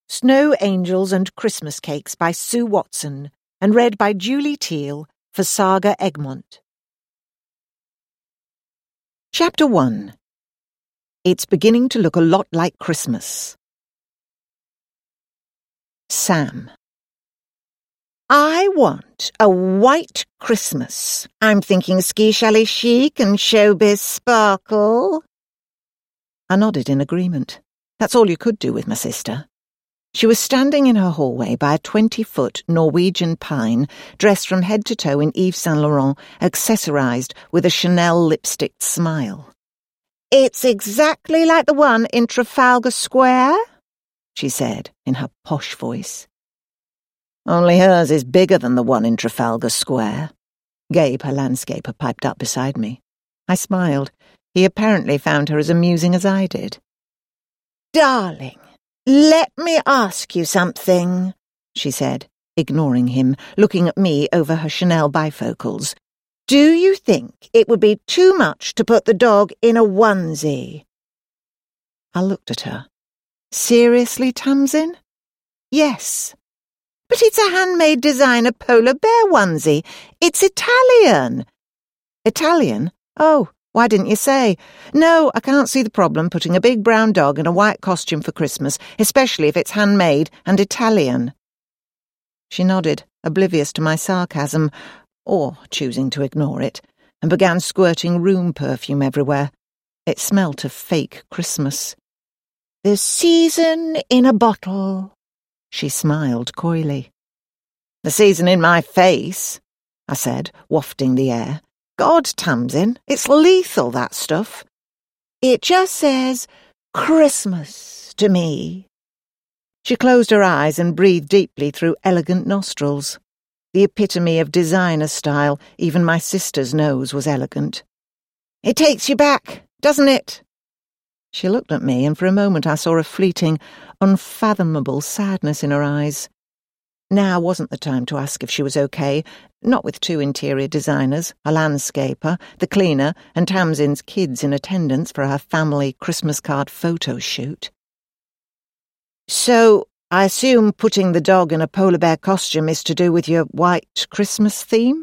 Snow Angels and Christmas Cakes by Sue Watson, and read by Julie Teal for Saga Egmont. Chapter 1. It's beginning to look a lot like Christmas. Sam. I want a white Christmas. I'm thinking ski chalet chic and showbiz sparkle. I nodded in agreement. That's all you could do with my sister. She was standing in her hallway by a 20-foot Norwegian pine, dressed from head to toe in Yves Saint Laurent, accessorized with a Chanel lipsticked smile. It's exactly like the one in Trafalgar Square, she said in her posh voice. Only hers is bigger than the one in Trafalgar Square. Gabe, her landscaper, piped up beside me. I smiled. He apparently found her as amusing as I did. Darling, let me ask you something, she said, ignoring him, looking at me over her Chanel bifocals. Do you think it would be too much to put the dog in a onesie? I looked at her. Seriously, Tamsin? Yes. But it's a handmade designer polar bear onesie. It's Italian. Italian? Oh, why didn't you say? No, I can't see the problem putting a big brown dog in a white costume for Christmas, especially if it's handmade and Italian. She nodded, oblivious to my sarcasm, or choosing to ignore it, and began squirting room perfume everywhere. It smelt of fake Christmas. The season in a bottle, she smiled coyly. The season in my face, I said, wafting the air. God, Tamsin, it's lethal, that stuff. It just says Christmas to me. She closed her eyes and breathed deeply through elegant nostrils. The epitome of designer style, even my sister's nose was elegant. It takes you back, doesn't it? She looked at me, and for a moment I saw a fleeting, unfathomable sadness in her eyes. Now wasn't the time to ask if she was okay, not with two interior designers, a landscaper, the cleaner, and Tamsin's kids in attendance for her family Christmas card photo shoot. So, I assume putting the dog in a polar bear costume is to do with your white Christmas theme?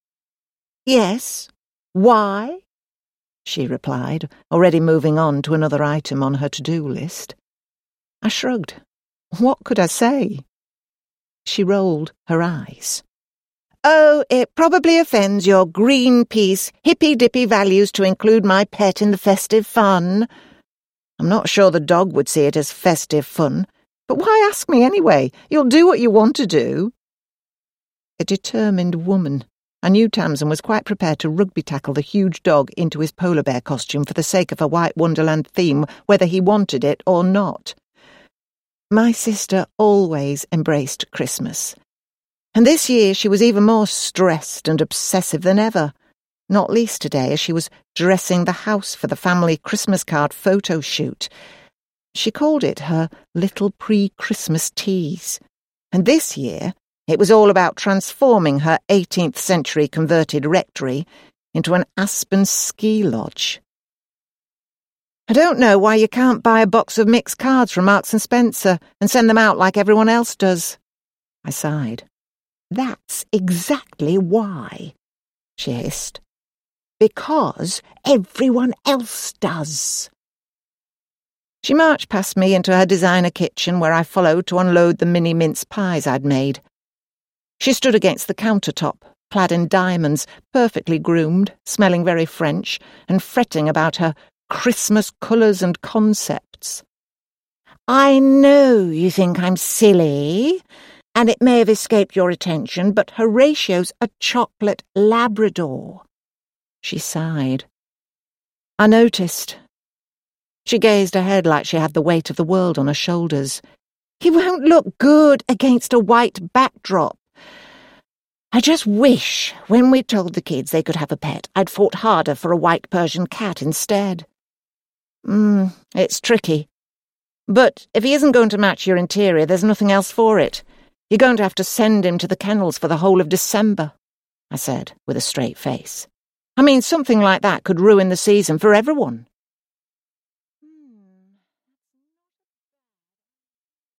Yes. Why? She replied, already moving on to another item on her to-do list. I shrugged. What could I say? She rolled her eyes. Oh, it probably offends your Greenpeace, hippy-dippy values to include my pet in the festive fun. I'm not sure the dog would see it as festive fun, but why ask me anyway? You'll do what you want to do. A determined woman. I knew Tamsin was quite prepared to rugby tackle the huge dog into his polar bear costume for the sake of a White Wonderland theme, whether he wanted it or not. My sister always embraced Christmas. And this year she was even more stressed and obsessive than ever, not least today as she was dressing the house for the family Christmas card photo shoot. She called it her little pre-Christmas tease. And this year it was all about transforming her 18th century converted rectory into an Aspen ski lodge. I don't know why you can't buy a box of mixed cards from Marks & Spencer and send them out like everyone else does. I sighed. That's exactly why, she hissed. Because everyone else does. She marched past me into her designer kitchen where I followed to unload the mini mince pies I'd made. She stood against the countertop, clad in diamonds, perfectly groomed, smelling very French, and fretting about her Christmas colours and concepts. I know you think I'm silly, and it may have escaped your attention, but Horatio's a chocolate Labrador. She sighed. I noticed. She gazed ahead like she had the weight of the world on her shoulders. He won't look good against a white backdrop. I just wish, when we told the kids they could have a pet, I'd fought harder for a white Persian cat instead. It's tricky. But if he isn't going to match your interior, there's nothing else for it. You're going to have to send him to the kennels for the whole of December, I said, with a straight face. I mean, something like that could ruin the season for everyone.